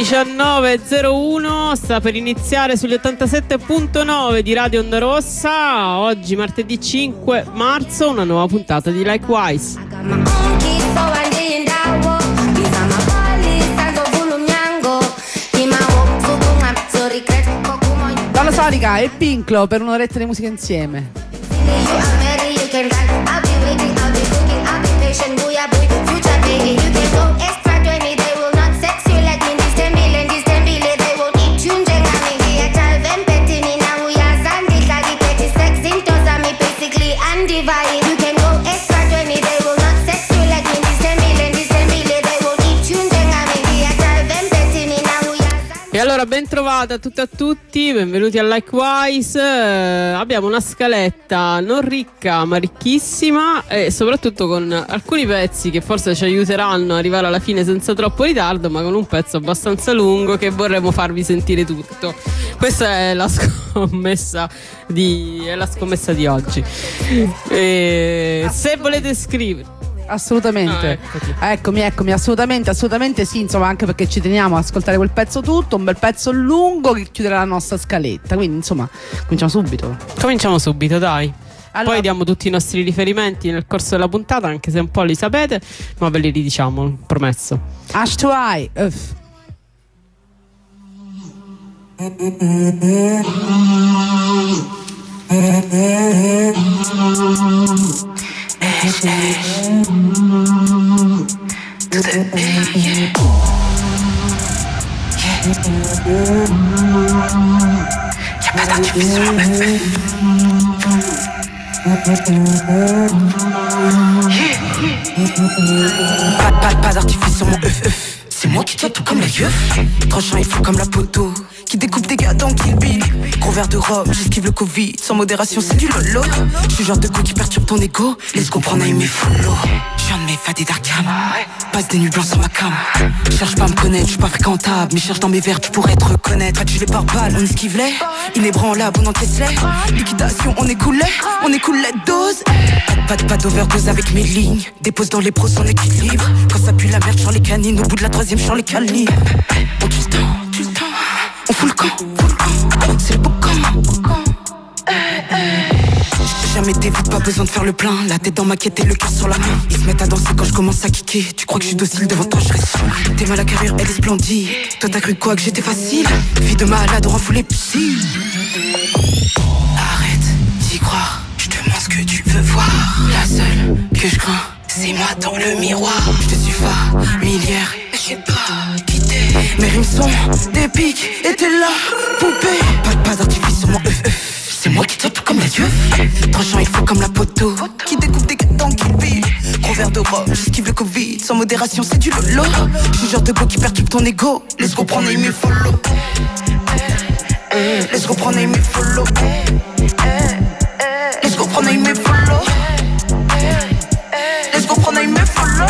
19.01, sta per iniziare sugli 87.9 di Radio Onda Rossa. Oggi martedì 5 marzo, una nuova puntata di Likewise. Dalla Sonica e Pinklo per un'oretta di musica insieme. E allora ben trovata a tutte e a tutti, benvenuti a Likewise. Abbiamo una scaletta non ricca ma ricchissima e soprattutto con alcuni pezzi che forse ci aiuteranno ad arrivare alla fine senza troppo ritardo, ma con un pezzo abbastanza lungo che vorremmo farvi sentire tutto. Questa è la scommessa di oggi. Se volete scrivere assolutamente, eccomi, assolutamente sì, insomma, anche perché ci teniamo ad ascoltare quel pezzo tutto, un bel pezzo lungo che chiuderà la nostra scaletta, quindi insomma cominciamo subito, dai. Allora, poi diamo tutti i nostri riferimenti nel corso della puntata, anche se un po' li sapete, ma ve li ridiciamo, promesso. Ash to Eye, to the yeah. Y'a pas d'artifice sur mon pas d'artifice sur mon c'est moi qui tiens tout comme la yeuf. Tranchant et fou comme la poteau qui découpe des gars dans Kill Bill. Gros verre de rhum, j'esquive le Covid. Sans modération, c'est du lolo. J'suis le genre de coup qui perturbe ton ego. Laisse comprendre à aimer follow. J'viens de m'évader d'Arkham. Passe des nuits blanches sur ma cam. Cherche pas à me connaître, j'suis pas fréquentable. Mais cherche dans mes verres, tu pourrais te reconnaître. Pas de gilet pare-balles, on esquive les inébranlable, on encaisse les liquidation, on écoule les doses. Pas d'overdose avec mes lignes. Dépose dans les pros son équilibre. Quand ça pue la merde, j'en les canines. Au bout de la troisième, j'en les calibres. On tue le temps. On fout le camp, c'est le beau camp. J'ai jamais été vite, pas besoin de faire le plein. La tête dans ma quête et le cœur sur la main. Ils se mettent à danser quand je commence à kicker. Tu crois que je suis docile, devant toi je reste fou. T'es mal à carrure, elle est splendide. Toi t'as cru quoi, que j'étais facile? Vie de malade, on rend fou les psy. Arrête d'y croire, je te montre ce que tu veux voir. La seule que je crains, c'est moi dans le miroir. Je te suis familière, je sais pas quitter. Mes rimes sont des pics et t'es là, poupée. Pas d'artifice sur mon c'est moi qui tiens tout comme la yeuf. Tranchant il faut comme la poteau qui découpe des gars dans Kill Bill. Gros verre de rhum, j'esquive le Covid. Sans modération c'est du lolo. J'suis le genre de go qui perturbe ton ego. Laisse comprendre et me follow. Laisse comprendre et me follow. Laisse comprendre et me follow. Laisse comprendre et me follow.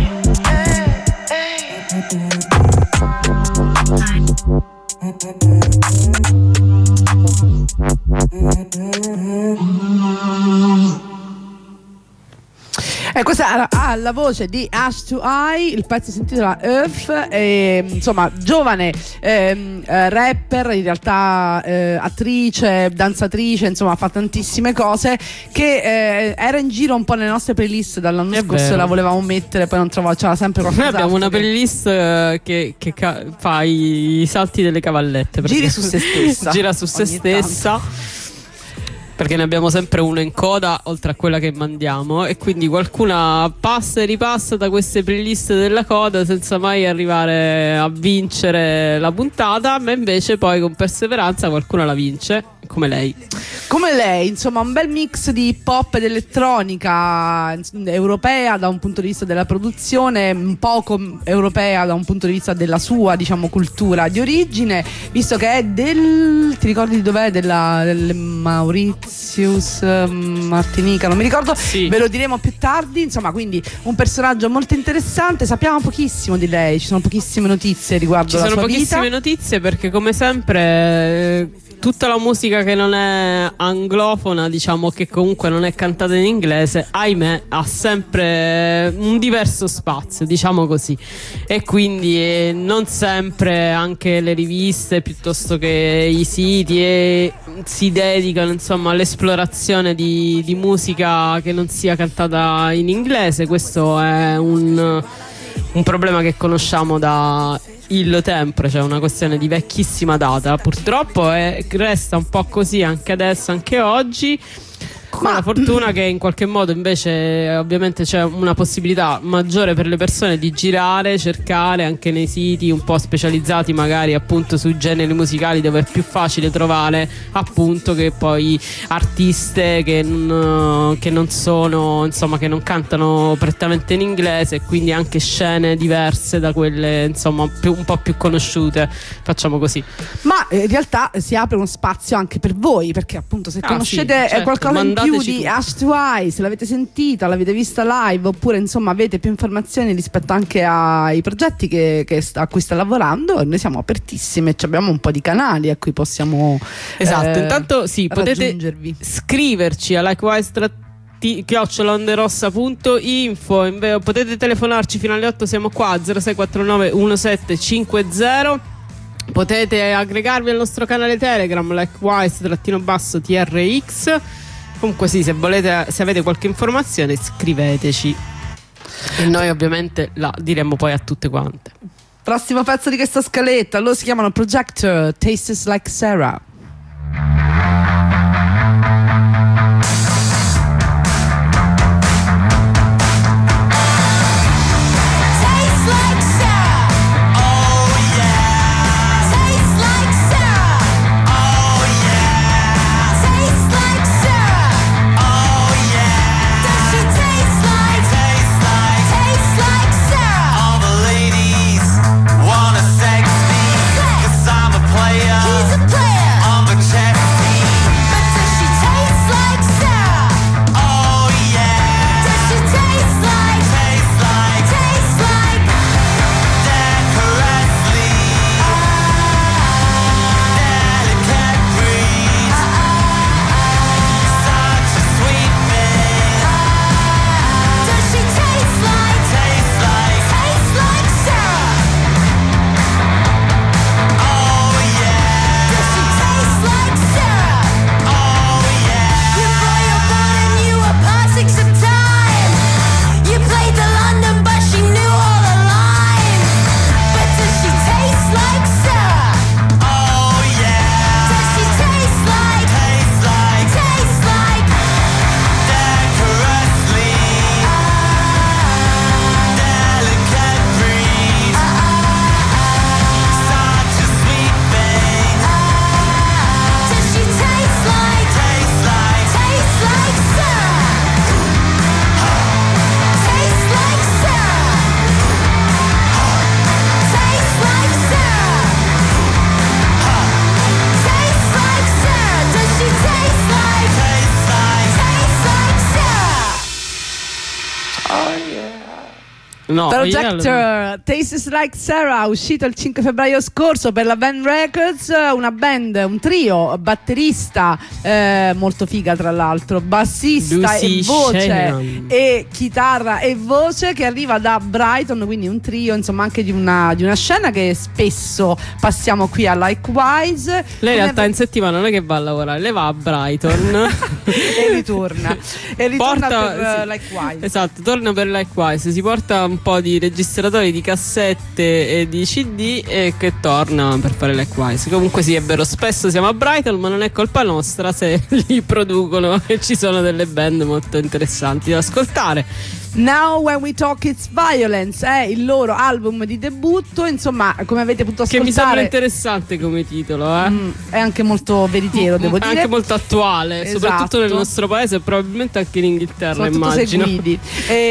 E questa ha la voce di Ash to Eye, il pezzo si intitola Earth, e, insomma giovane rapper, in realtà attrice, danzatrice, insomma fa tantissime cose, che era in giro un po' nelle nostre playlist dall'anno scorso, la volevamo mettere, poi non trovavo, c'era sempre qualcosa. Noi abbiamo una playlist che fa i salti delle cavallette, giri su se stessa, gira su se stessa tanto. Perché ne abbiamo sempre una in coda oltre a quella che mandiamo, e quindi qualcuna passa e ripassa da queste playlist della coda senza mai arrivare a vincere la puntata, ma invece poi con perseveranza qualcuna la vince, come lei, insomma un bel mix di hip hop ed elettronica europea da un punto di vista della produzione, un poco europea da un punto di vista della sua, diciamo, cultura di origine, visto che è ti ricordi di dov'è? Del Mauritius, Martinica, non mi ricordo, sì. Ve lo diremo più tardi, insomma, quindi un personaggio molto interessante. Sappiamo pochissimo di lei, ci sono pochissime notizie riguardo la sua vita. Ci sono pochissime notizie perché come sempre tutta la musica che non è anglofona, diciamo, che comunque non è cantata in inglese, ahimè ha sempre un diverso spazio, diciamo così, e quindi non sempre anche le riviste piuttosto che i siti si dedicano, insomma, all'esplorazione di musica che non sia cantata in inglese. Questo è un problema che conosciamo da il tempo, cioè una questione di vecchissima data, purtroppo resta un po' così anche adesso, anche oggi, con la fortuna che in qualche modo invece ovviamente c'è una possibilità maggiore per le persone di girare, cercare anche nei siti un po' specializzati magari appunto sui generi musicali, dove è più facile trovare appunto che poi artiste che non sono, insomma, che non cantano prettamente in inglese, e quindi anche scene diverse da quelle, insomma, un po' più conosciute, facciamo così. Ma in realtà si apre uno spazio anche per voi, perché appunto se conoscete sì, certo, qualcosa in più di Ash Twice, l'avete sentita, l'avete vista live, oppure insomma avete più informazioni rispetto anche ai progetti a cui sta lavorando, noi siamo apertissime, abbiamo un po' di canali a cui possiamo intanto sì, potete scriverci a likewise @onderossa.info, potete telefonarci fino alle 8, siamo qua 0649 1750. Potete aggregarvi al nostro canale Telegram likewise_TRX. Comunque sì, se avete qualche informazione scriveteci e noi ovviamente la diremo poi a tutte quante. Prossimo pezzo di questa scaletta, loro si chiamano Projector, Tastes Like Sarah. He's a player on the chess No, Projector, Tastes Like Sarah, uscito il 5 febbraio scorso per la Band Records, una band, un trio, batterista molto figa tra l'altro, bassista Lucy e voce Shanahan. e chitarra e voce, che arriva da Brighton, quindi un trio insomma anche di una scena che spesso passiamo qui a Likewise. Lei in realtà in settimana non è che va a lavorare, lei va a Brighton e ritorna porta, per sì, Likewise. esatto, torna per Likewise, si porta un po' di registratori di cassette e di CD e che torna per fare Likewise. Comunque sì, è vero, spesso siamo a Brighton, ma non è colpa nostra se li producono e ci sono delle band molto interessanti da ascoltare. Now When We Talk It's Violence è il loro album di debutto, insomma, come avete potuto ascoltare, che mi sembra interessante come titolo, è anche molto veritiero, devo dire, anche molto attuale, esatto, soprattutto nel nostro paese e probabilmente anche in Inghilterra, soprattutto immagino. se guidi.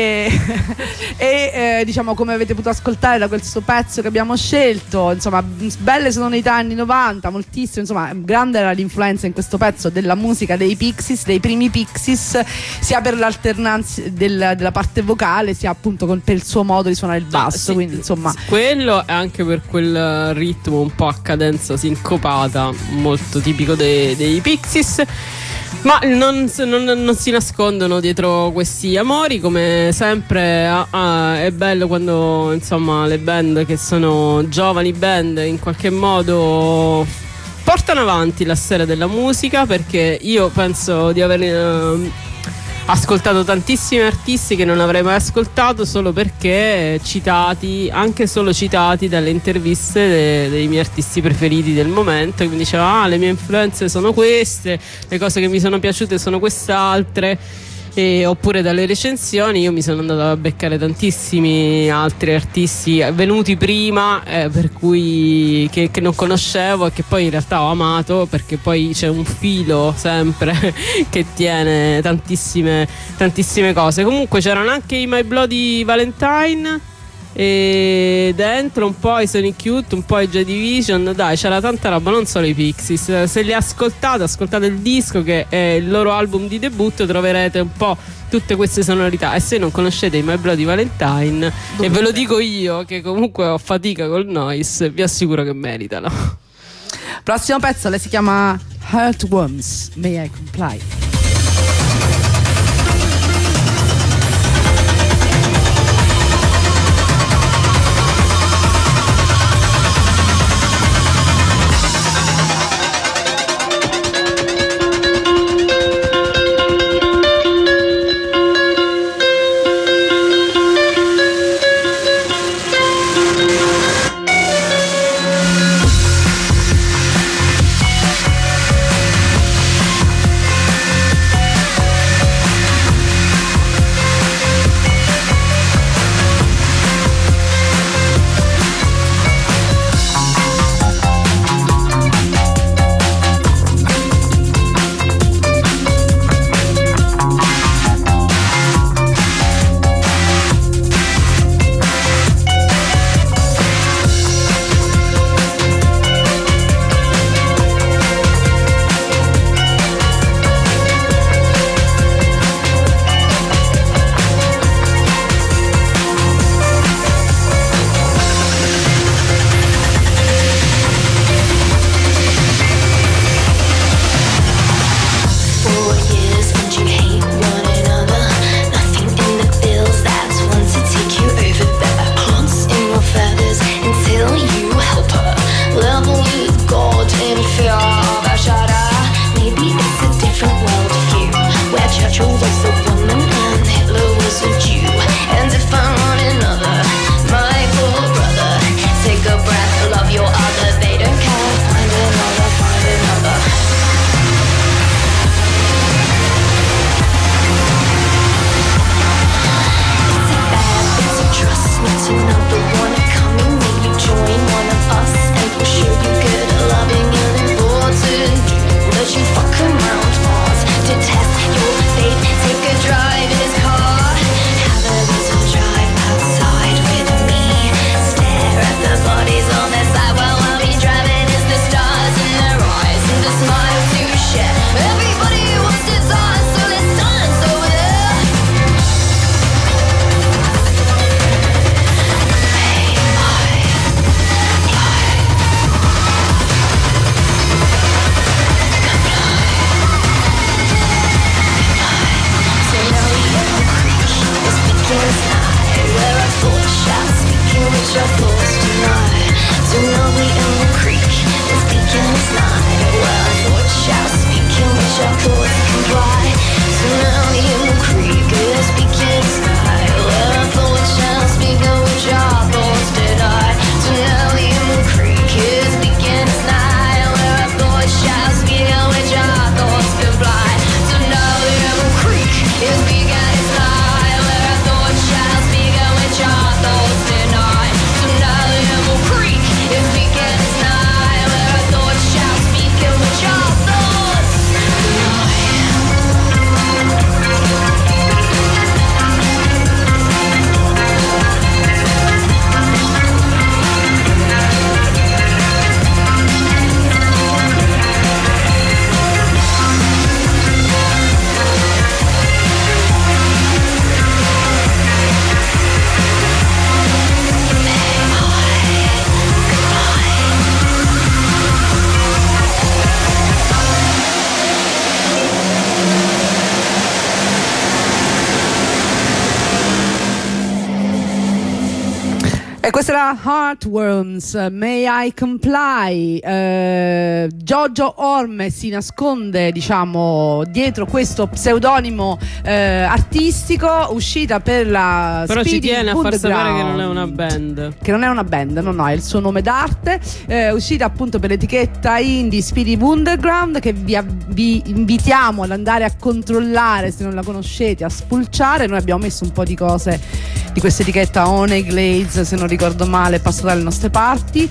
E diciamo, come avete potuto ascoltare da questo pezzo che abbiamo scelto, insomma, belle sonorità anni 90, moltissimo, insomma, grande era l'influenza in questo pezzo della musica dei Pixies, dei primi Pixies, sia per l'alternanza della parte parte vocale sia appunto per il suo modo di suonare il basso, sì, quindi insomma quello è anche per quel ritmo un po' a cadenza sincopata molto tipico dei Pixies. Ma non si nascondono dietro questi amori, come sempre. È bello quando insomma le band che sono giovani band in qualche modo portano avanti la storia della musica, perché io penso di aver ascoltato tantissimi artisti che non avrei mai ascoltato solo perché citati, anche solo citati dalle interviste dei miei artisti preferiti del momento, che mi diceva le mie influenze sono queste, le cose che mi sono piaciute sono quest'altre. Oppure dalle recensioni io mi sono andata a beccare tantissimi altri artisti venuti prima, per cui che non conoscevo e che poi in realtà ho amato, perché poi c'è un filo sempre che tiene tantissime cose. Comunque c'erano anche i My Bloody Valentine e dentro un po' i Sonic Youth, un po' i Joy Division, dai, c'era tanta roba, non solo i Pixies. Se li ascoltate il disco che è il loro album di debutto, troverete un po' tutte queste sonorità. E se non conoscete i My Bloody Valentine, e ve lo dico io che comunque ho fatica col noise, vi assicuro che meritano. Prossimo pezzo, lei si chiama Heartworms, May I Comply. E questa era Heartworms, May I Comply. Giorgio Orme si nasconde, diciamo, dietro questo pseudonimo artistico, uscita per la Però Speedy ci tiene a far sapere che Underground. non è una band. Che non è una band, no, è il suo nome d'arte. Uscita appunto per l'etichetta indie Speedy Underground, che vi invitiamo ad andare a controllare se non la conoscete, a spulciare. Noi abbiamo messo un po' di cose di questa etichetta, Honey Glades, se non ricordo male, è passata dalle nostre parti.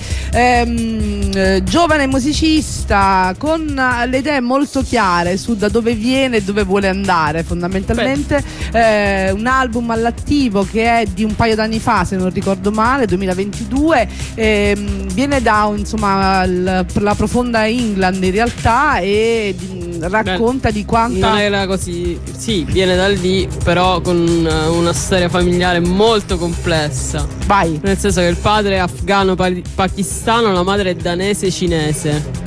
Giovane musicista con le idee molto chiare su da dove viene e dove vuole andare, fondamentalmente. Un album all'attivo che è di un paio d'anni fa, se non ricordo male, 2022. Viene da, insomma, la profonda England in realtà, e racconta di quanta... Non era così, sì, viene da lì, però con una storia familiare molto complessa. Vai. Nel senso che il padre è afgano-pakistano, la madre è danese-cinese.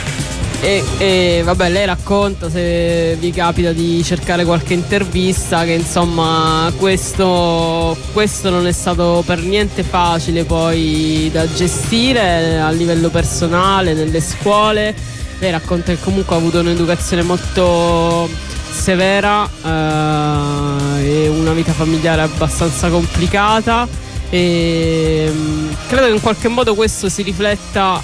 E vabbè, lei racconta, se vi capita di cercare qualche intervista, che insomma questo non è stato per niente facile poi da gestire a livello personale, nelle scuole. Lei racconta che comunque ha avuto un'educazione molto severa e una vita familiare abbastanza complicata, e credo che in qualche modo questo si rifletta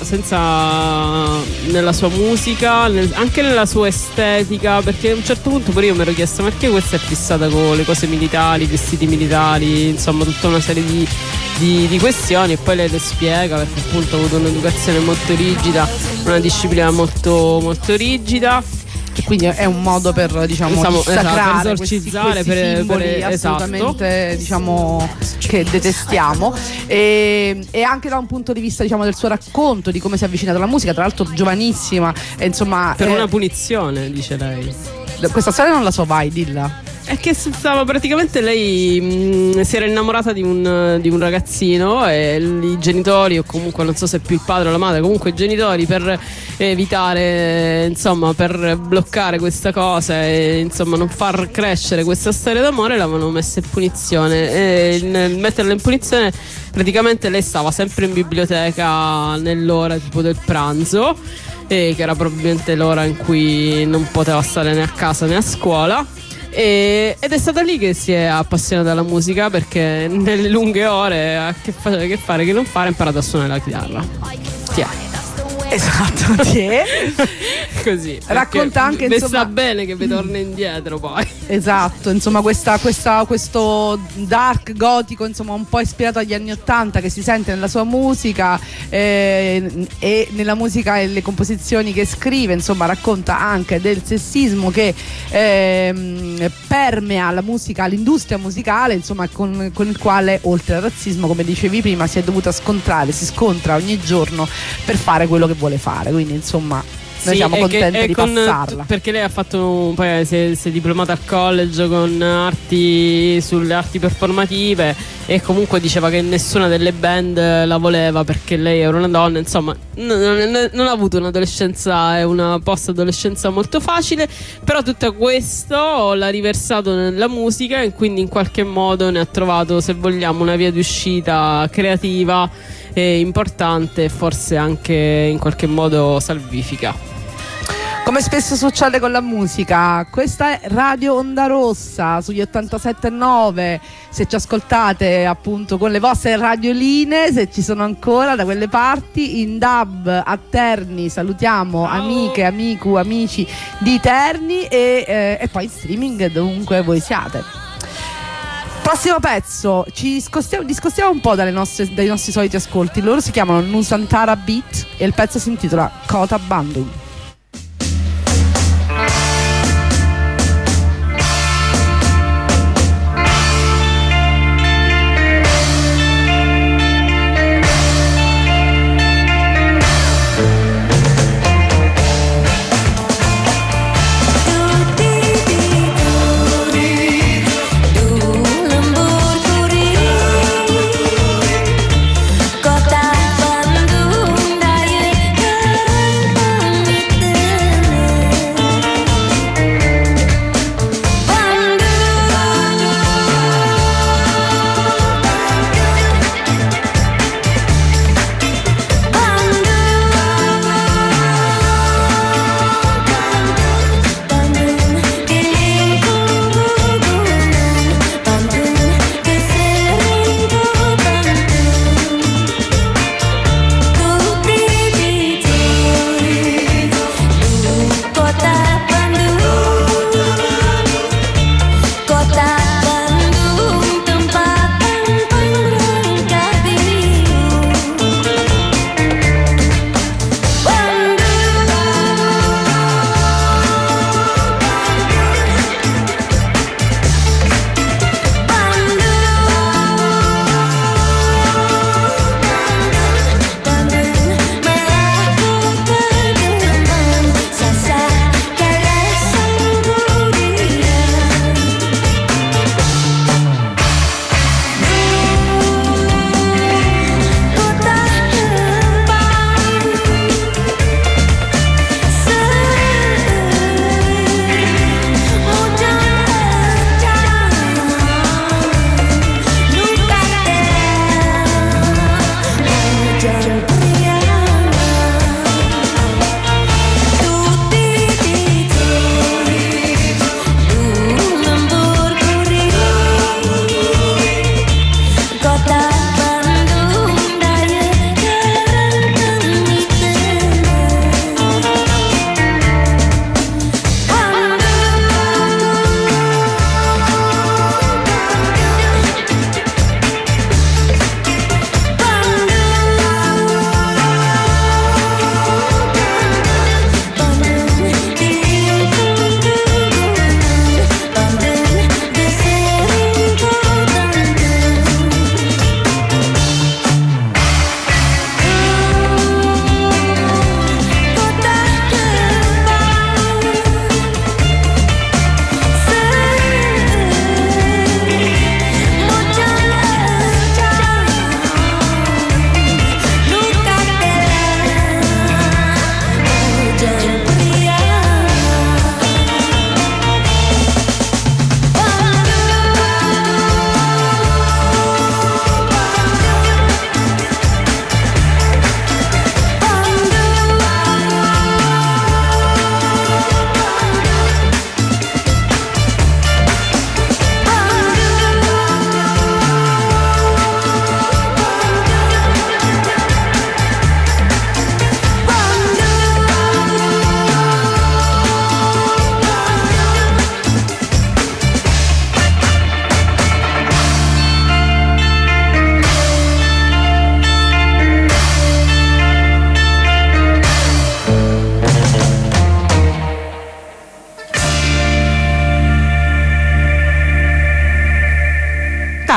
nella sua musica, anche nella sua estetica, perché a un certo punto pure io mi ero chiesto: perché questa è fissata con le cose militari, i vestiti militari, insomma tutta una serie di questioni, e poi lei le spiega perché appunto ha avuto un'educazione molto rigida, una disciplina molto, molto rigida. Che quindi è un modo per, diciamo, dissacrare, per esorcizzare, questi simboli assolutamente, esatto, diciamo, che detestiamo, e anche da un punto di vista, diciamo, del suo racconto di come si è avvicinata alla musica, tra l'altro giovanissima, e insomma per una punizione, dice lei. Questa storia non la so, vai, dilla. È che stava praticamente, lei si era innamorata di un ragazzino, e i genitori, o comunque non so se più il padre o la madre, comunque i genitori, per evitare, insomma, per bloccare questa cosa e insomma non far crescere questa storia d'amore, l'avevano messa in punizione, e nel metterla in punizione praticamente lei stava sempre in biblioteca nell'ora tipo del pranzo, che era probabilmente l'ora in cui non poteva stare né a casa né a scuola. Ed è stata lì che si è appassionata alla musica, perché nelle lunghe ore che fare che non fare, ha imparato a suonare la chitarra. Esatto, sì. Così racconta anche, insomma, sta bene che vi torna indietro poi. Esatto, insomma questo dark gotico, insomma un po' ispirato agli anni '80, che si sente nella sua musica, e nella musica e le composizioni che scrive. Insomma racconta anche del sessismo che permea la musica, l'industria musicale, insomma con il quale, oltre al razzismo, come dicevi prima, si scontra ogni giorno per fare quello che vuole fare. Quindi insomma noi siamo contenti di passarla, perché lei ha fatto, poi si è diplomata al college con sulle arti performative, e comunque diceva che nessuna delle band la voleva perché lei era una donna. Insomma non ha avuto un'adolescenza e una post-adolescenza molto facile, però tutto questo l'ha riversato nella musica, e quindi in qualche modo ne ha trovato, se vogliamo, una via di uscita creativa e importante, e forse anche in qualche modo salvifica. Come spesso succede con la musica, questa è Radio Onda Rossa sugli 87.9. Se ci ascoltate appunto con le vostre radioline, se ci sono ancora da quelle parti, in DAB a Terni, salutiamo amiche, amici di Terni, e poi in streaming dovunque voi siate. Prossimo pezzo, ci discostiamo un po' dai nostri soliti ascolti. Loro si chiamano Nusantara Beat e il pezzo si intitola Kota Bandung. Kota Bandung, daya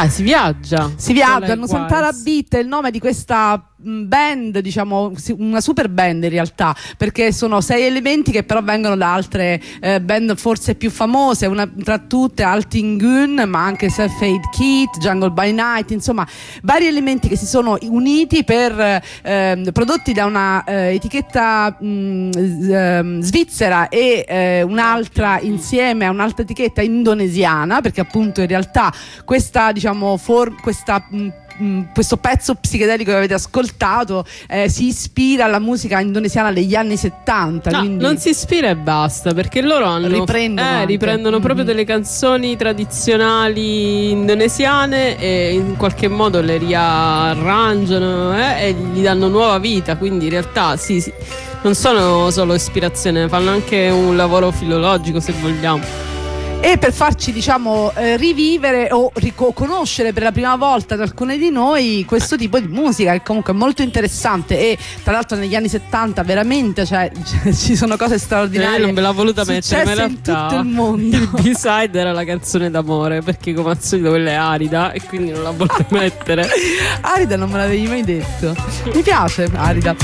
Si viaggia. Hanno Santara Beat è il nome di questa band, diciamo una super band in realtà, perché sono 6 elementi che però vengono da altre band forse più famose, una tra tutte Altin Gun, ma anche Self-Aid Kit, Jungle by Night, insomma vari elementi che si sono uniti per prodotti da una etichetta svizzera e un'altra insieme a un'altra etichetta indonesiana, perché appunto in realtà questa, diciamo, questo pezzo psichedelico che avete ascoltato si ispira alla musica indonesiana degli anni 70. No, quindi non si ispira e basta, perché loro riprendono proprio delle canzoni tradizionali indonesiane e in qualche modo le riarrangiano e gli danno nuova vita, quindi in realtà sì, non sono solo ispirazione, fanno anche un lavoro filologico, se vogliamo. E per farci, diciamo, rivivere o riconoscere per la prima volta da alcune di noi questo tipo di musica, che comunque è molto interessante. E tra l'altro negli anni 70 veramente ci sono cose straordinarie. Non me l'ha voluta mettere, ma in realtà tutto il mondo. Il B-side era la canzone d'amore, perché come al solito quella è arida e quindi non l'ha voluta mettere. Arida non me l'avevi mai detto. Mi piace Arida.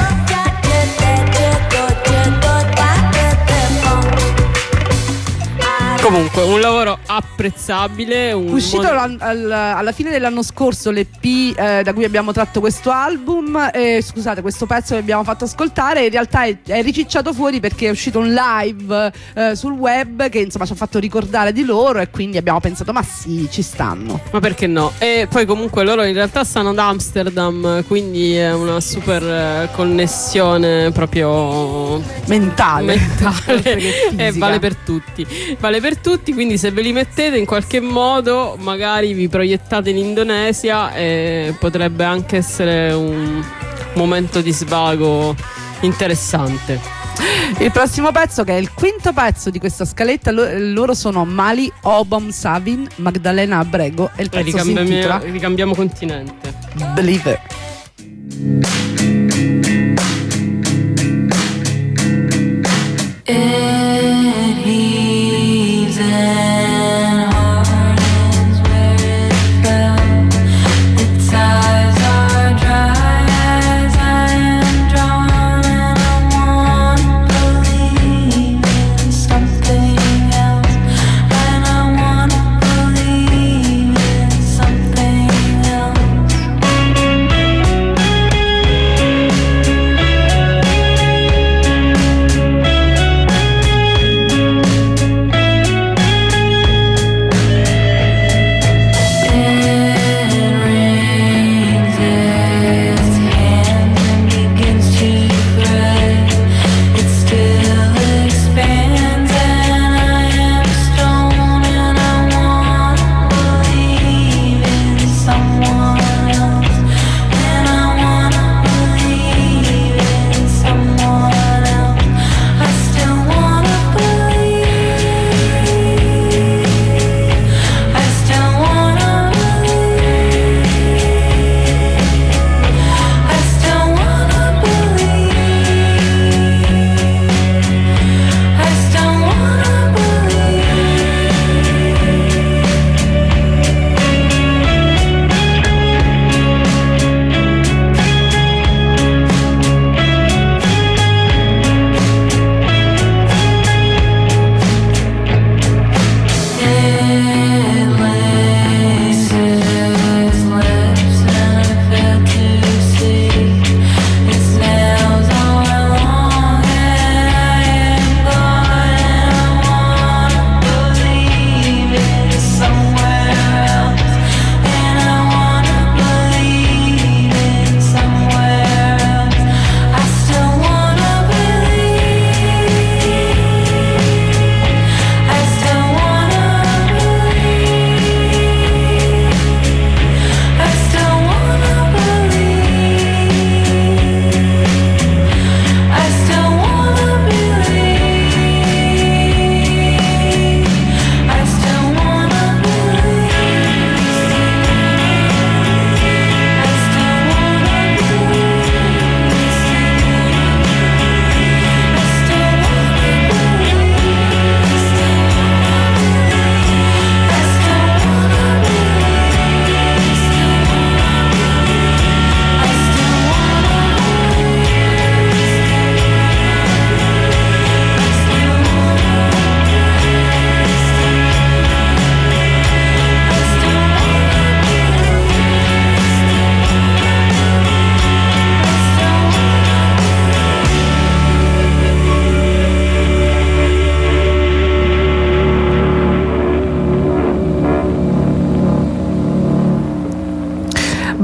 Comunque un lavoro apprezzabile, uscito alla fine dell'anno scorso l'EP da cui abbiamo tratto questo album, scusate, questo pezzo che abbiamo fatto ascoltare in realtà è ricicciato fuori perché è uscito un live sul web che insomma ci ha fatto ricordare di loro, e quindi abbiamo pensato ma sì, ci stanno, ma perché no. E poi comunque loro in realtà stanno ad Amsterdam, quindi è una super connessione proprio mentale e vale per tutti, quindi se ve li mettete in qualche modo magari vi proiettate in Indonesia e potrebbe anche essere un momento di svago interessante. Il prossimo pezzo, che è il quinto pezzo di questa scaletta, loro sono Mali, Obam, Savin, Magdalena Abrego, e il pezzo si intitola Ricambiamo continente. Believer.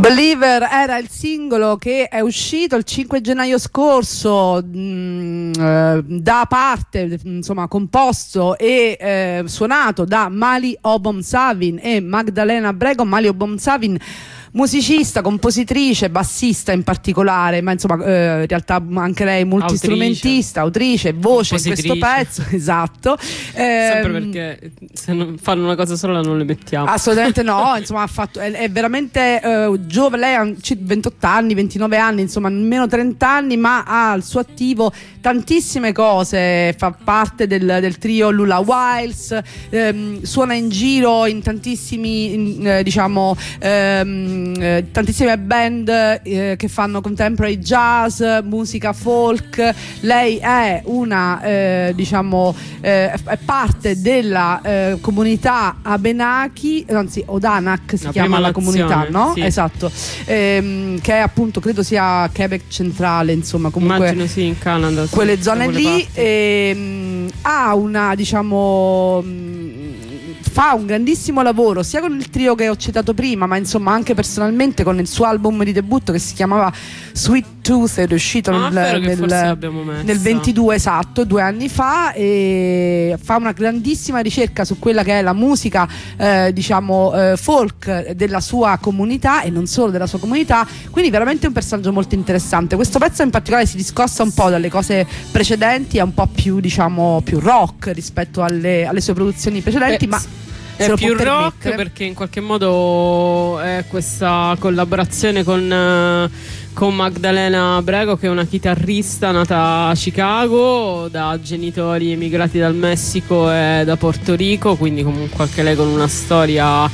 Believer era il singolo che è uscito il 5 gennaio scorso, da parte, insomma, composto e suonato da Mali Obomsavin e Magdalena Brego. Mali Obomsavin, musicista, compositrice, bassista in particolare, ma insomma in realtà anche lei multistrumentista, autrice, voce in questo pezzo, esatto. Sempre perché se non fanno una cosa sola non le mettiamo. Assolutamente no, insomma è veramente giovane, lei ha 28 anni, 29 anni, insomma nemmeno 30 anni, ma ha al suo attivo tantissime cose, fa parte del trio Lula Wiles, suona in giro in tantissimi tantissime band che fanno contemporary jazz, musica folk. Lei è una è parte della comunità Abenaki, anzi Odanak si chiama la comunità, no? Sì. Esatto, che è appunto, credo sia Quebec centrale, insomma, comunque immagino sì, in Canada, sì, quelle zone lì. Ha una fa un grandissimo lavoro sia con il trio che ho citato prima, ma insomma anche personalmente con il suo album di debutto che si chiamava Sweet Tooth, ed è uscito nel 22, esatto, 2 anni fa, e fa una grandissima ricerca su quella che è la musica folk della sua comunità e non solo della sua comunità, quindi veramente un personaggio molto interessante. Questo pezzo in particolare si discosta un po' dalle cose precedenti, è un po' più più rock rispetto alle sue produzioni precedenti, ma è più rock perché in qualche modo è questa collaborazione con Magdalena Brego, che è una chitarrista nata a Chicago da genitori emigrati dal Messico e da Porto Rico, quindi comunque anche lei con una storia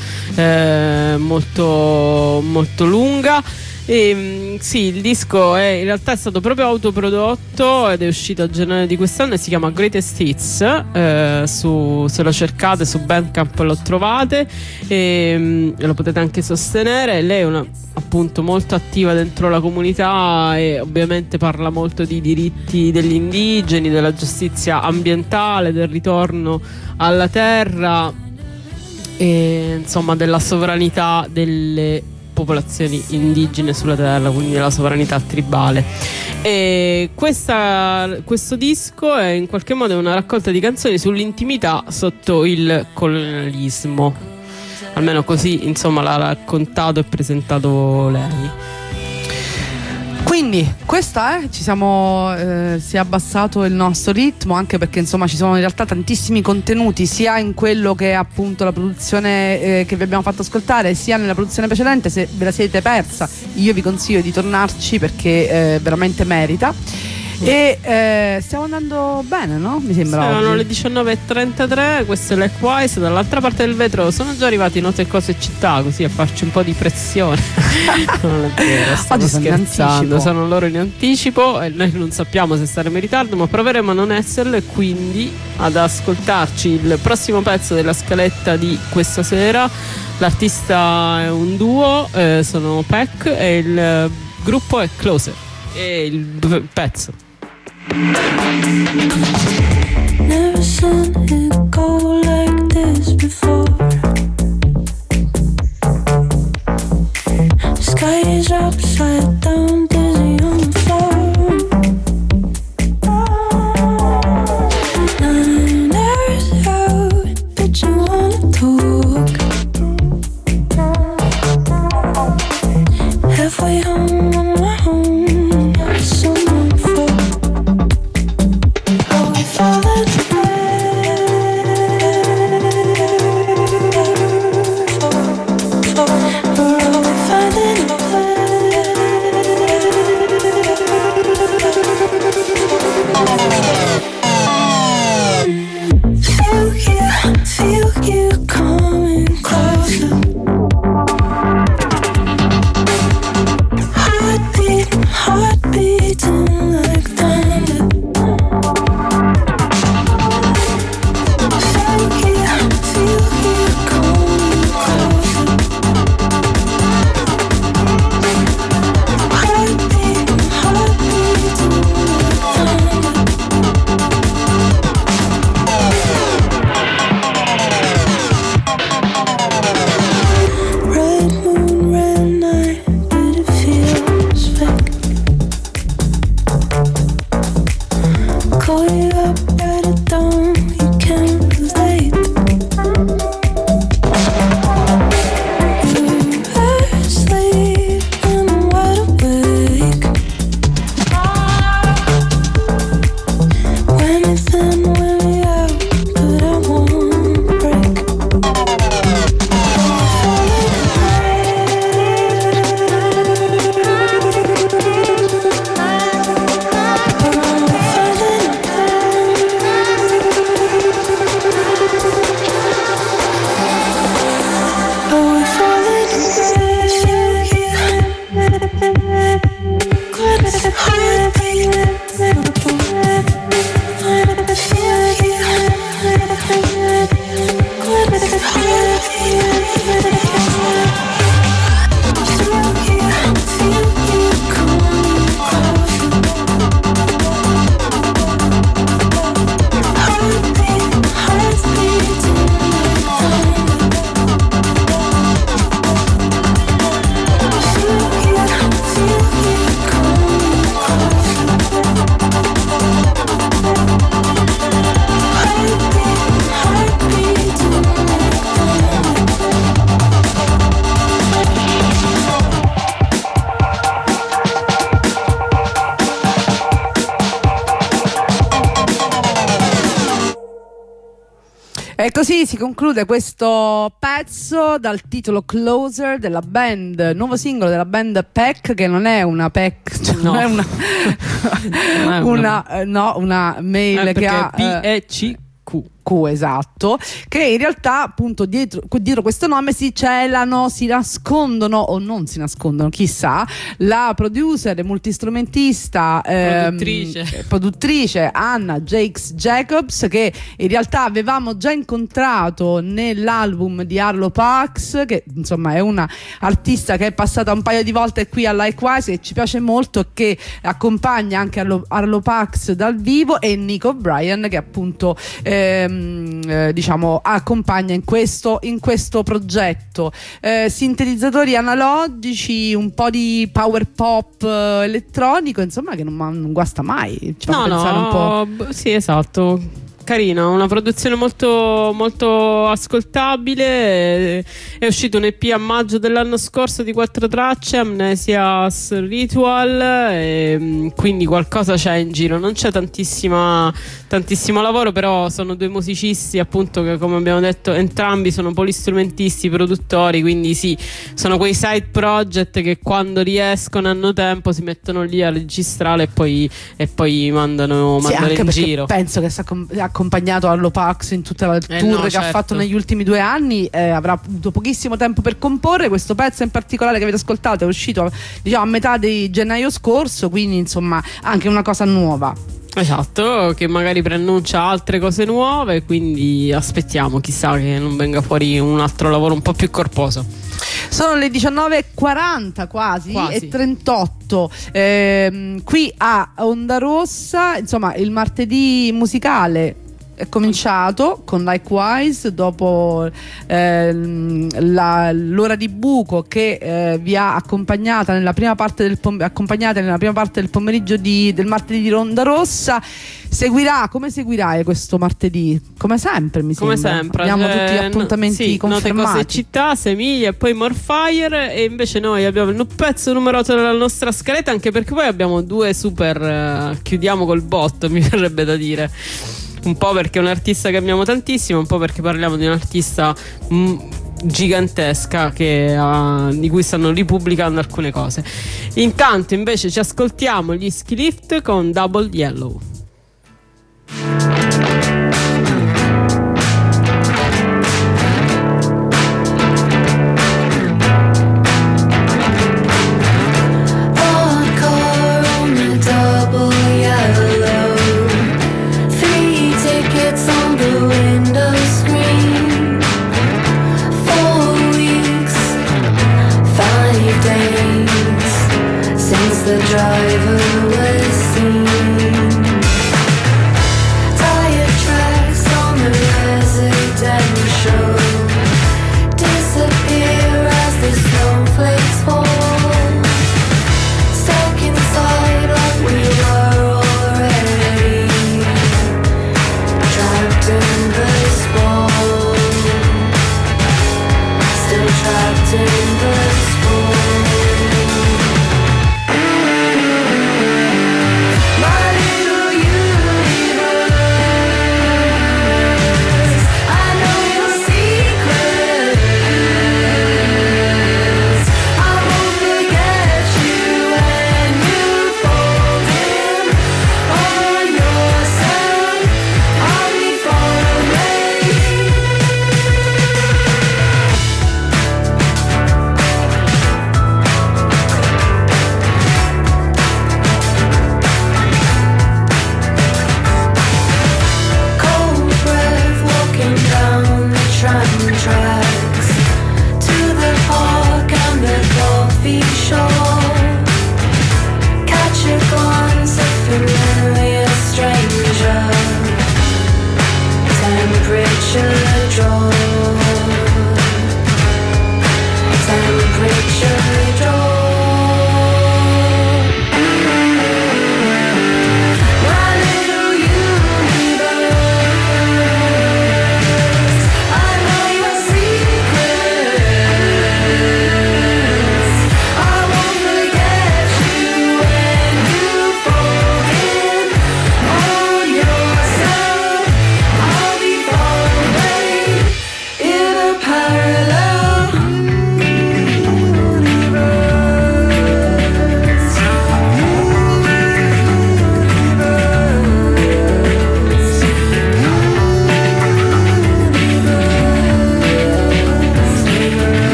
molto, molto lunga. E sì, il disco in realtà è stato proprio autoprodotto ed è uscito a gennaio di quest'anno e si chiama Greatest Hits. Se lo cercate su Bandcamp lo trovate e lo potete anche sostenere. Lei è appunto molto attiva dentro la comunità e ovviamente parla molto di diritti degli indigeni, della giustizia ambientale, del ritorno alla terra e insomma della sovranità delle popolazioni indigene sulla terra, quindi la sovranità tribale. E questo disco è in qualche modo una raccolta di canzoni sull'intimità sotto il colonialismo, almeno così insomma l'ha raccontato e presentato lei. Quindi questa si è abbassato il nostro ritmo, anche perché insomma ci sono in realtà tantissimi contenuti sia in quello che è appunto la produzione che vi abbiamo fatto ascoltare, sia nella produzione precedente. Se ve la siete persa io vi consiglio di tornarci perché veramente merita. E stiamo andando bene, no? Mi sembra. Sono le 19.33, questo è Likewise. Dall'altra parte del vetro sono già arrivati Note, Cose e Città, così a farci un po' di pressione. Non è vero, stavo scherzando, sono loro in anticipo e noi non sappiamo se staremo in ritardo, ma proveremo a non esserlo, e quindi ad ascoltarci il prossimo pezzo della scaletta di questa sera. L'artista è un duo, sono Peck, e il gruppo è Closer, e il pezzo Never seen it go like this before. Sky is upside down, dizzy on the floor. 9 hours out, but you wanna talk. Halfway home on my own, someone for. Are we falling feel you coming closer. Hard E così si conclude questo pezzo dal titolo Closer della band, nuovo singolo della band Peck, che non è una Peck, cioè No. non è una Non è una mail che perché ha PECQ. esatto, che in realtà appunto dietro questo nome si celano, si nascondono o non si nascondono, chissà, la producer e multistrumentista produttrice Anna Jakes Jacobs, che in realtà avevamo già incontrato nell'album di Arlo Pax, che insomma è una artista che è passata un paio di volte qui a Likewise e ci piace molto, e che accompagna anche Arlo Pax dal vivo, e Nick O'Brien, che appunto diciamo accompagna in questo progetto. Sintetizzatori analogici, un po' di power pop elettronico, insomma, che non guasta mai, ci fa pensare un po'. Sì, esatto. Carina, una produzione molto, molto ascoltabile. È uscito un EP a maggio dell'anno scorso di 4 tracce, Amnesia's Ritual, e quindi qualcosa c'è in giro. Non c'è tantissimo lavoro, però sono due musicisti, appunto, che, come abbiamo detto, entrambi sono polistrumentisti, produttori, quindi sì, sono quei side project che quando riescono, hanno tempo, si mettono lì a registrare e poi mandano Anche in perché giro. penso che ha accompagnato Arlo Pax in tutta la tour no, che certo. ha fatto negli ultimi 2 anni, avrà avuto pochissimo tempo per comporre. Questo pezzo in particolare che avete ascoltato è uscito, diciamo, a metà di gennaio scorso, quindi insomma anche una cosa nuova. Esatto, che magari preannuncia altre cose nuove, quindi aspettiamo, chissà che non venga fuori un altro lavoro un po' più corposo. Sono le 19:40 quasi e 38 qui a Onda Rossa. Insomma, il martedì musicale è cominciato con Likewise, dopo l'ora di buco che vi ha accompagnata nella prima parte del pomeriggio del martedì di Onda Rossa. Come seguirà questo martedì? Come sempre, mi Come sembra. sempre Abbiamo tutti gli appuntamenti confermati. Note, cose, città, Semiglia e poi Morfire. E invece noi abbiamo il pezzo numero 8 della nostra scaletta, anche perché poi abbiamo 2 super chiudiamo col botto, mi verrebbe da dire. Un po' perché è un artista che amiamo tantissimo, un po' perché parliamo di un artista gigantesca di cui stanno ripubblicando alcune cose. Intanto invece ci ascoltiamo gli Ski Lift con Double Yellow. The driver was seen. Tire tracks on the residential disappear as the snowflakes fall. Stuck inside like we were already, trapped in the spall. Still trapped in the spall.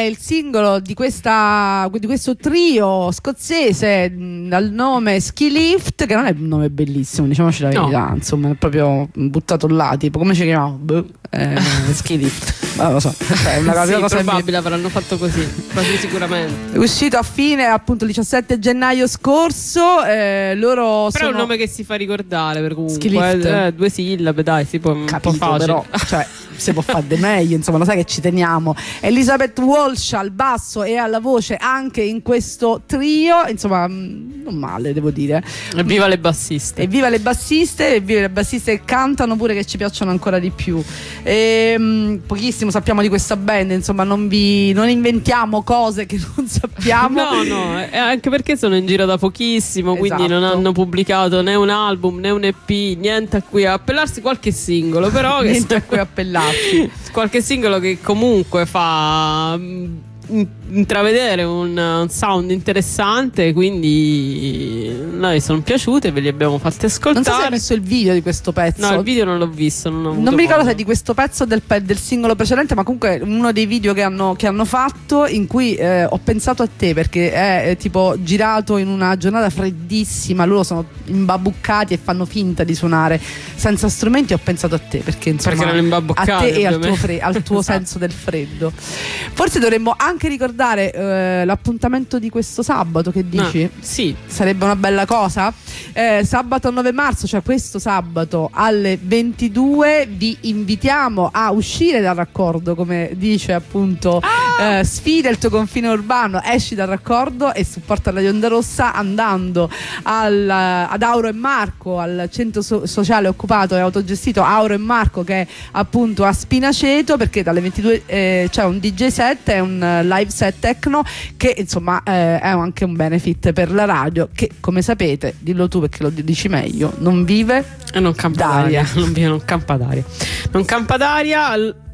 il singolo di questo trio scozzese dal nome Ski Lift, che non è un nome bellissimo, diciamoci la verità, insomma, è proprio buttato là, tipo come ci chiamiamo? Ski Lift. Non lo so, è una cosa probabile avranno fatto così, quasi sicuramente. È uscito a fine appunto il 17 gennaio scorso. Loro però sono è un nome che si fa ricordare, per Ski comunque Lift. 2 sillabe, dai, si può un po' facile. però cioè si può fare di meglio, insomma, lo sai che ci teniamo. Elizabeth Walsh al basso e alla voce anche in questo trio, insomma, non male, devo dire. Evviva le bassiste. Evviva le bassiste che cantano pure, che ci piacciono ancora di più. Pochissimo sappiamo di questa band, insomma, non inventiamo cose che non sappiamo. No, anche perché sono in giro da pochissimo, quindi Esatto. non hanno pubblicato né un album né un EP, niente a cui appellarsi, qualche singolo però che Niente a cui appellarsi. qualche singolo che comunque fa intravedere un sound interessante, quindi noi sono piaciute, ve li abbiamo fatti ascoltare. Non so se hai visto il video di questo pezzo. No, il video non l'ho visto, non ho avuto Non mi ricordo modo. se è di questo pezzo del singolo precedente, ma comunque uno dei video che hanno fatto, in cui ho pensato a te, perché è tipo girato in una giornata freddissima, loro sono imbabuccati e fanno finta di suonare senza strumenti. Ho pensato a te perché insomma, Perché erano imbabuccati, a te e al tuo, ovviamente. al tuo senso del freddo. Forse dovremmo anche ricordare l'appuntamento di questo sabato, che dici? Sì. Sarebbe una bella cosa. Sabato 9 marzo, cioè questo sabato alle 22, vi invitiamo a uscire dal raccordo, come dice appunto sfida il tuo confine urbano, esci dal raccordo e supporta Radio Onda Rossa andando ad Auro e Marco, al centro sociale occupato e autogestito Auro e Marco, che è appunto a Spinaceto, perché dalle 22 c'è un DJ set, è un live set techno che insomma è anche un benefit per la radio, che come sapete, dillo tu perché lo dici meglio, non vive E non campa d'aria. Non campa d'aria. Non campa d'aria.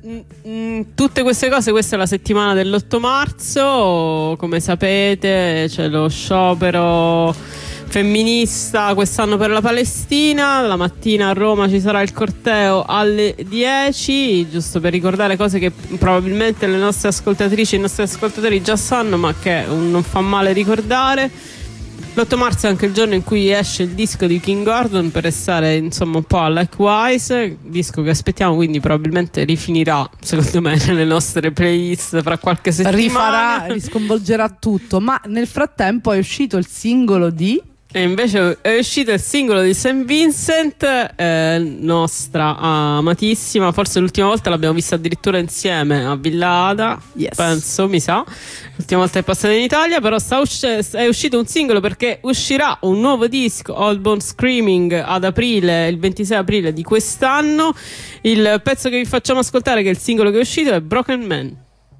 Tutte queste cose, questa è la settimana dell'8 marzo, come sapete c'è lo sciopero femminista quest'anno per la Palestina. La mattina a Roma ci sarà il corteo alle 10, giusto per ricordare cose che probabilmente le nostre ascoltatrici e i nostri ascoltatori già sanno, ma che non fa male ricordare. L'8 marzo è anche il giorno in cui esce il disco di King Gordon, per restare insomma un po' likewise, disco che aspettiamo, quindi probabilmente rifinirà secondo me nelle nostre playlist fra qualche settimana, risconvolgerà tutto. Ma nel frattempo è uscito il singolo di E invece è uscito il singolo di St. Vincent, nostra amatissima, forse l'ultima volta l'abbiamo vista addirittura insieme a Villa Ada, Yes. penso, mi sa, l'ultima volta è passata in Italia, però è uscito un singolo perché uscirà un nuovo disco, Old Bone Screaming, ad aprile, il 26 aprile di quest'anno. Il pezzo che vi facciamo ascoltare, che è il singolo che è uscito, è Broken Man.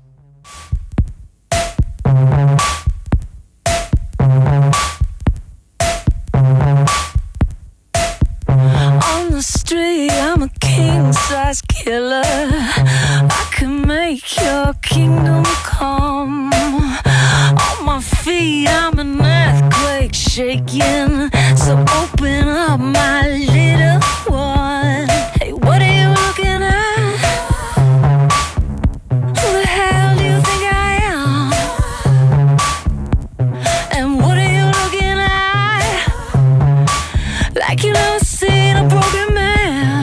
On the street, I'm a king-size killer. I can make your kingdom come. On my feet, I'm an earthquake shaking. So open up, my little one. Hey, what are you looking at? Who the hell do you think I am? And what are you looking at? Like you never seen a broken man.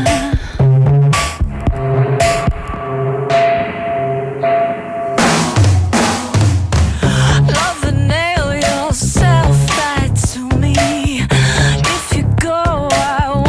Love and nail yourself right to me. If you go, I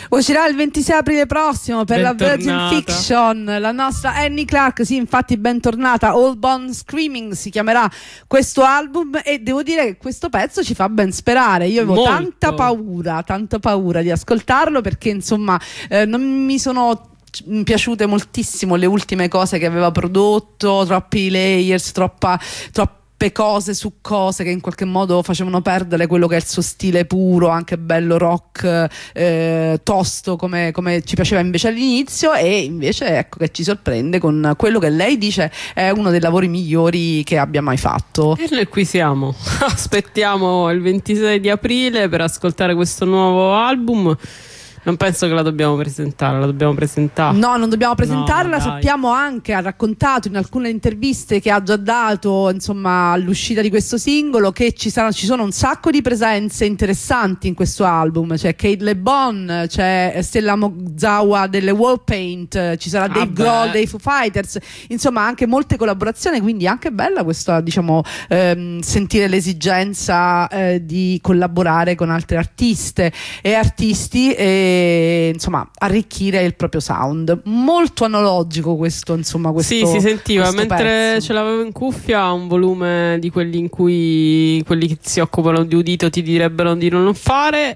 Uscirà il 26 aprile prossimo per la Virgin Bentornata. Fiction, la nostra Annie Clark, sì, infatti bentornata. All Born Screaming si chiamerà questo album e devo dire che questo pezzo ci fa ben sperare. Io avevo Molto. tanta paura di ascoltarlo perché insomma non mi sono piaciute moltissimo le ultime cose che aveva prodotto, troppi layers, troppe cose su cose che in qualche modo facevano perdere quello che è il suo stile puro, anche bello rock, tosto come ci piaceva invece all'inizio, e invece ecco che ci sorprende con quello che lei dice è uno dei lavori migliori che abbia mai fatto. E noi qui siamo. Aspettiamo il 26 di aprile per ascoltare questo nuovo album. Non penso che la dobbiamo presentare, la dobbiamo presentare. No, non dobbiamo presentarla, No, dai. sappiamo anche, ha raccontato in alcune interviste che ha già dato, insomma, all'uscita di questo singolo, che ci sono un sacco di presenze interessanti in questo album. C'è Kate LeBon, c'è Stella Mozawa delle Wallpaint, ci sarà Dave Grohl dei Foo Fighters, insomma anche molte collaborazioni, quindi anche bella questa, diciamo, sentire l'esigenza di collaborare con altre artiste e artisti e insomma arricchire il proprio sound. Molto analogico questo, insomma, questo, sì, si sentiva questo mentre pezzo. ce l'avevo in cuffia, un volume di quelli in cui quelli che si occupano di udito ti direbbero di non fare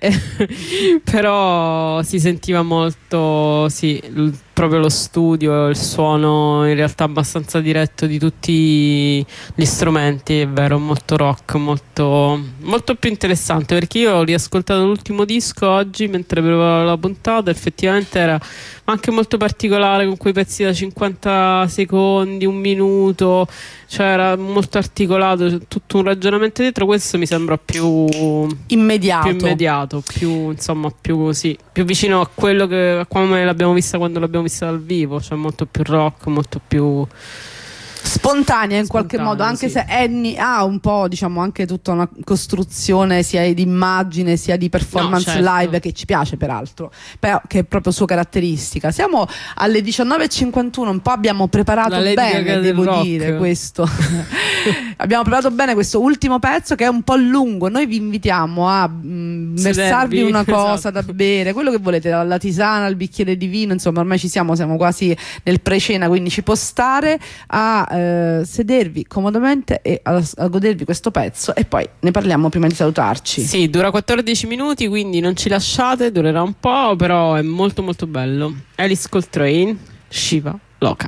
però si sentiva molto, sì, proprio lo studio, il suono in realtà abbastanza diretto di tutti gli strumenti, è vero, molto rock, molto più interessante, perché io ho riascoltato l'ultimo disco oggi mentre preparavo la puntata, effettivamente era anche molto particolare, con quei pezzi da 50 secondi, un minuto, cioè era molto articolato, c'è tutto un ragionamento dietro. Questo mi sembra più immediato, più insomma, più vicino a quello che, a come l'abbiamo vista quando l'abbiamo vista dal vivo, cioè molto più rock, molto più spontanea in qualche modo, anche sì. se Annie ha un po', diciamo, anche tutta una costruzione sia di immagine sia di performance No, certo. live che ci piace peraltro, però che è proprio sua caratteristica. Siamo alle 19:51, un po' abbiamo preparato La Lady Gaga bene, del devo rock. dire questo abbiamo preparato bene questo ultimo pezzo che è un po' lungo. Noi vi invitiamo a versarvi una cosa esatto. da bere, quello che volete, dalla tisana al bicchiere di vino, insomma ormai siamo quasi nel pre-cena, quindi ci può stare a sedervi comodamente e a godervi questo pezzo, e poi ne parliamo prima di salutarci. Sì, dura 14 minuti, quindi non ci lasciate, durerà un po', però è molto molto bello. Alice Coltrane, Shiva Loka.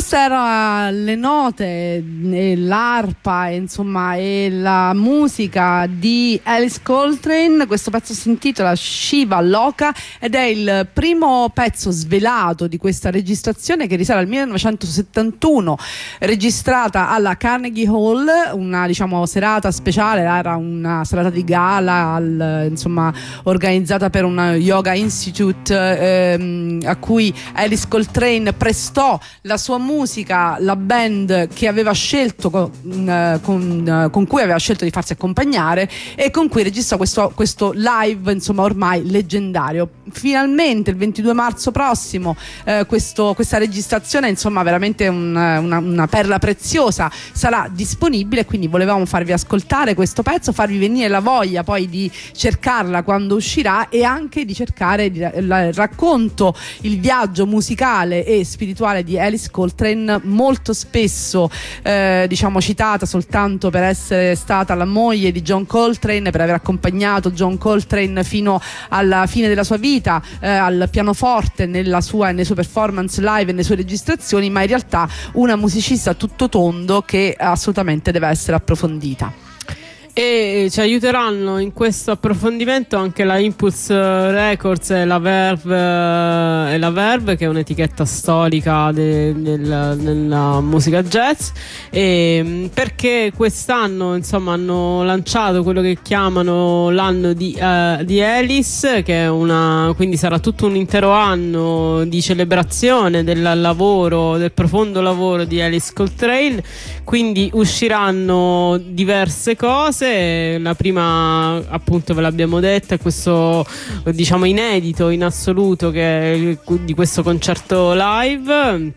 queste erano le note e l'arpa, insomma, e la musica di Alice Coltrane. Questo pezzo si intitola Shiva Loka ed è il primo pezzo svelato di questa registrazione, che risale al 1971, registrata alla Carnegie Hall, una, diciamo, serata speciale. Era una serata di gala insomma, organizzata per un Yoga Institute a cui Alice Coltrane prestò la sua musica, la band che aveva scelto con cui aveva scelto di farsi accompagnare e con cui registrò questo live, insomma, ormai leggendario. Finalmente il 22 marzo prossimo questa registrazione, insomma, veramente una perla preziosa, sarà disponibile, quindi volevamo farvi ascoltare questo pezzo, farvi venire la voglia poi di cercarla quando uscirà e anche di cercare il racconto, il viaggio musicale e spirituale di Alice Coltrane, molto spesso diciamo citata soltanto per essere stata la moglie di John Coltrane, per aver accompagnato John Coltrane fino alla fine della sua vita al pianoforte nei suoi performance live e nelle sue registrazioni, ma in realtà una musicista a tutto tondo che assolutamente deve essere approfondita. E ci aiuteranno in questo approfondimento anche la Impulse Records e la Verve, che è un'etichetta storica nella musica jazz, perché quest'anno, insomma, hanno lanciato quello che chiamano l'anno di Alice, che è quindi sarà tutto un intero anno di celebrazione del profondo lavoro di Alice Coltrane. Quindi usciranno diverse cose. La prima, appunto, ve l'abbiamo detta, è questo, diciamo, inedito in assoluto che è di questo concerto live.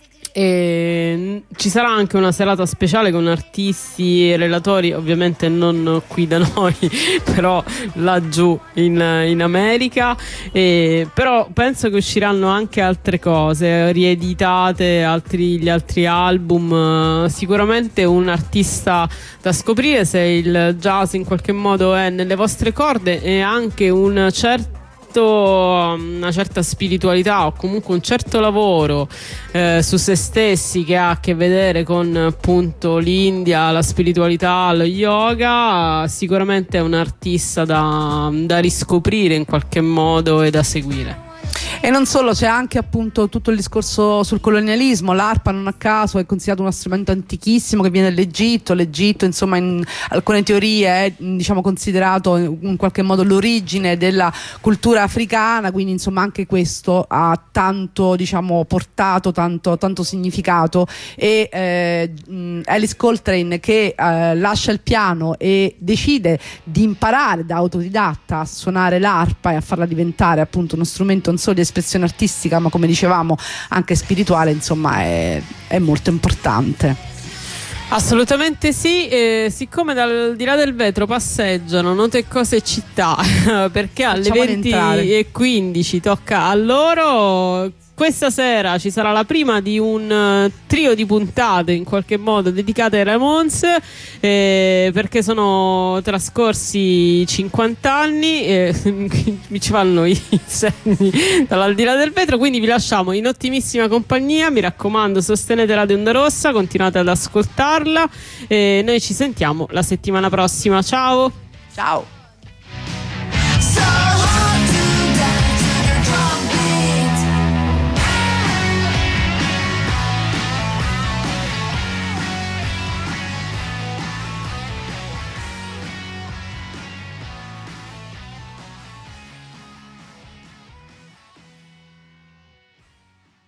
E ci sarà anche una serata speciale con artisti e relatori, ovviamente non qui da noi, però laggiù in America. Però penso che usciranno anche altre cose rieditate, gli altri album. Sicuramente un artista da scoprire se il jazz in qualche modo è nelle vostre corde, e anche una certa spiritualità o comunque un certo lavoro su se stessi che ha a che vedere con, appunto, l'India, la spiritualità, lo yoga. Sicuramente è un artista da riscoprire in qualche modo e da seguire. E non solo, c'è anche, appunto, tutto il discorso sul colonialismo. L'arpa, non a caso, è considerato uno strumento antichissimo che viene dall'Egitto. L'Egitto, insomma, in alcune teorie è, diciamo, considerato in qualche modo l'origine della cultura africana, quindi, insomma, anche questo ha tanto, diciamo, portato tanto significato. E Alice Coltrane, che lascia il piano e decide di imparare da autodidatta a suonare l'arpa e a farla diventare, appunto, uno strumento non solo di espressione artistica, ma, come dicevamo, anche spirituale, insomma, è molto importante. Assolutamente sì. Siccome dal di là del vetro passeggiano Note e Cose Città, perché alle 20:15 tocca a loro. Questa sera ci sarà la prima di un trio di puntate in qualche modo dedicate ai Ramones, perché sono trascorsi 50 anni, mi ci fanno i segni dall'aldilà del vetro, quindi vi lasciamo in ottimissima compagnia. Mi raccomando, sostenete Radio Onda Rossa, continuate ad ascoltarla e noi ci sentiamo la settimana prossima. Ciao! Ciao!